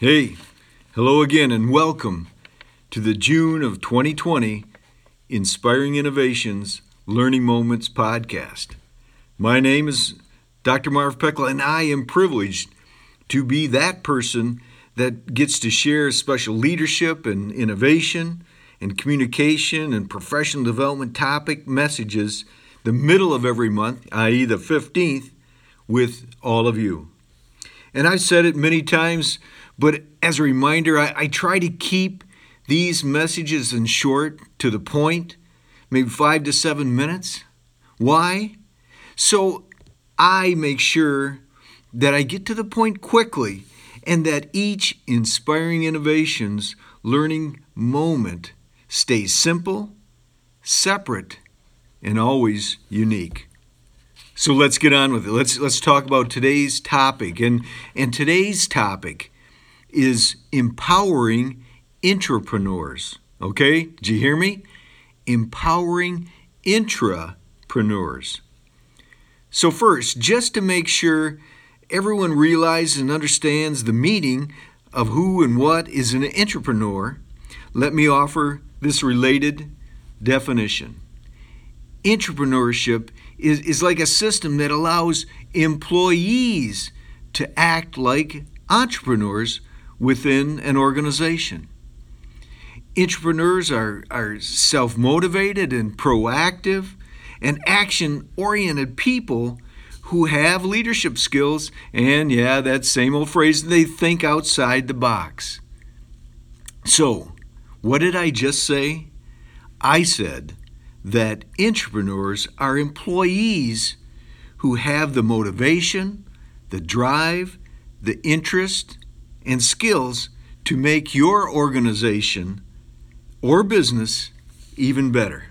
Hey, hello again and welcome to the June of 2020 Inspiring Innovations Learning Moments podcast. My name is Dr. Marv Pekla, and I am privileged to be that person that gets to share special leadership and innovation and communication and professional development topic messages the middle of every month, i.e. the 15th, with all of you. And I've said it many times, but as a reminder, I try to keep these messages in short, to the point, maybe 5 to 7 minutes. Why? So I make sure that I get to the point quickly and that each Inspiring Innovations learning moment stays simple, separate, and always unique. So let's get on with it. Let's talk about today's topic. And today's topic is empowering intrapreneurs. Okay? Did you hear me? Empowering intrapreneurs. So first, just to make sure everyone realizes and understands the meaning of who and what is an intrapreneur, let me offer this related definition. Intrapreneurship is like a system that allows employees to act like entrepreneurs within an organization. Intrapreneurs are self-motivated and proactive and action-oriented people who have leadership skills and, that same old phrase, they think outside the box. So, what did I just say? I said that intrapreneurs are employees who have the motivation, the drive, the interest, and skills to make your organization or business even better.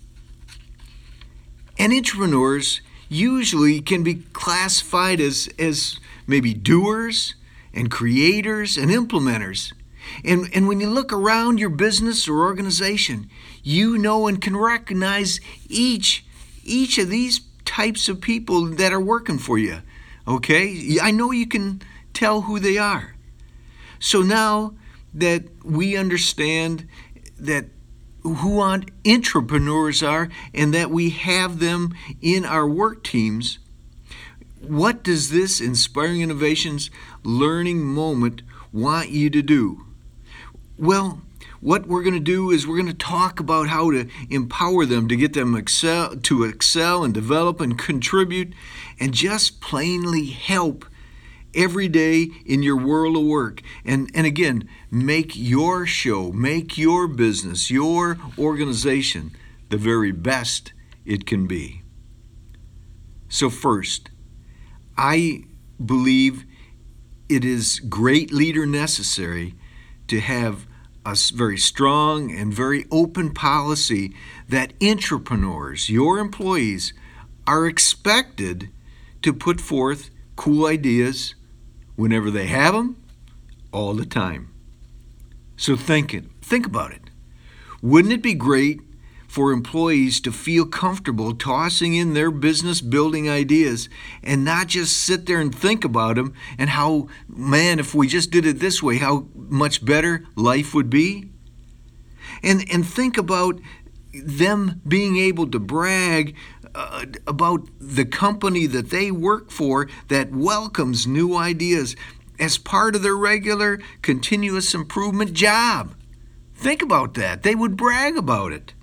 And intrapreneurs usually can be classified as maybe doers and creators and implementers. And when you look around your business or organization, you know and can recognize each of these types of people that are working for you. Okay? I know you can tell who they are. So now that we understand that who intrapreneurs are and that we have them in our work teams, what does this Inspiring Innovations learning moment want you to do? Well, what we're going to do is we're going to talk about how to empower them to get them to excel and develop and contribute and just plainly help every day in your world of work. And again, make your show, make your business, your organization the very best it can be. So first, I believe it is great leader necessary to have a very strong and very open policy that intrapreneurs, your employees, are expected to put forth cool ideas whenever they have them, all the time. So think about it. Wouldn't it be great for employees to feel comfortable tossing in their business building ideas and not just sit there and think about them and how, man, if we just did it this way, how much better life would be? And think about them being able to brag about the company that they work for that welcomes new ideas as part of their regular continuous improvement job. Think about that. They would brag about it.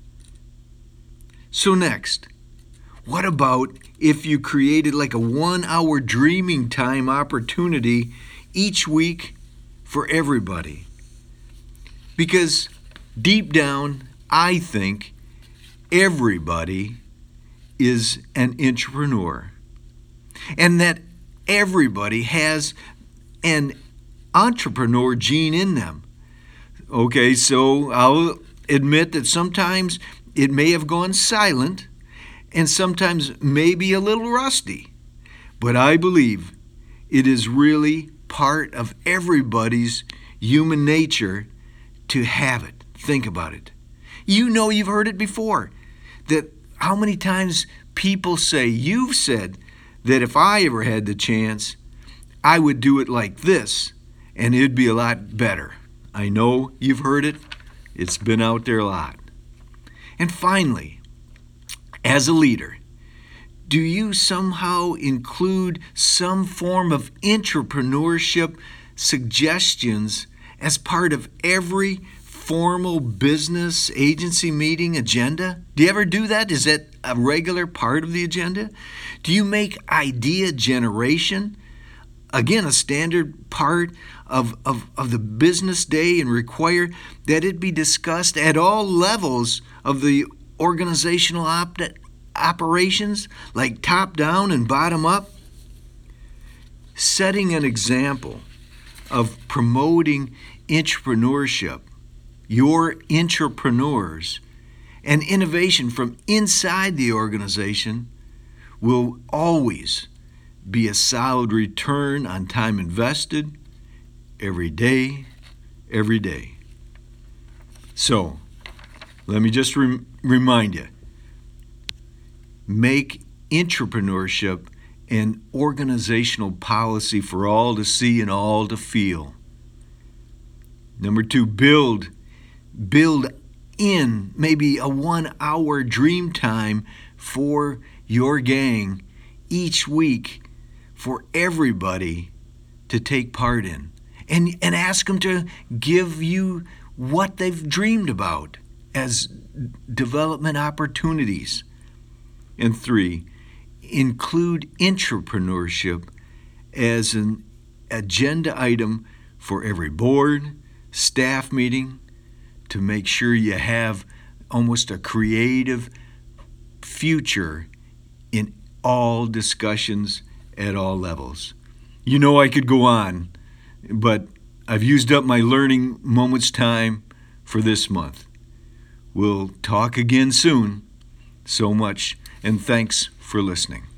So next, what about if you created like a 1-hour dreaming time opportunity each week for everybody? Because deep down, I think everybody is an intrapreneur, and that everybody has an entrepreneur gene in them. Okay, so I'll admit that sometimes it may have gone silent and sometimes maybe a little rusty, but I believe it is really part of everybody's human nature to have it. Think about it. You know, you've heard it before, that how many times people say, you've said that if I ever had the chance, I would do it like this, and it'd be a lot better. I know you've heard it. It's been out there a lot. And finally, as a leader, do you somehow include some form of entrepreneurship suggestions as part of every formal business agency meeting agenda? Do you ever do that? Is that a regular part of the agenda? Do you make idea generation, again, a standard part of the business day, and require that it be discussed at all levels of the organizational operations, like top down and bottom up? Setting an example of promoting entrepreneurship, your entrepreneurs, and innovation from inside the organization will always be a solid return on time invested every day, every day. So, let me just remind you, make entrepreneurship an organizational policy for all to see and all to feel. Number 2, build in maybe a 1-hour dream time for your gang each week for everybody to take part in. And ask them to give you what they've dreamed about as development opportunities. And 3, include entrepreneurship as an agenda item for every board, staff meeting, to make sure you have almost a creative future in all discussions at all levels. You know, I could go on, but I've used up my learning moments time for this month. We'll talk again soon. So much, and thanks for listening.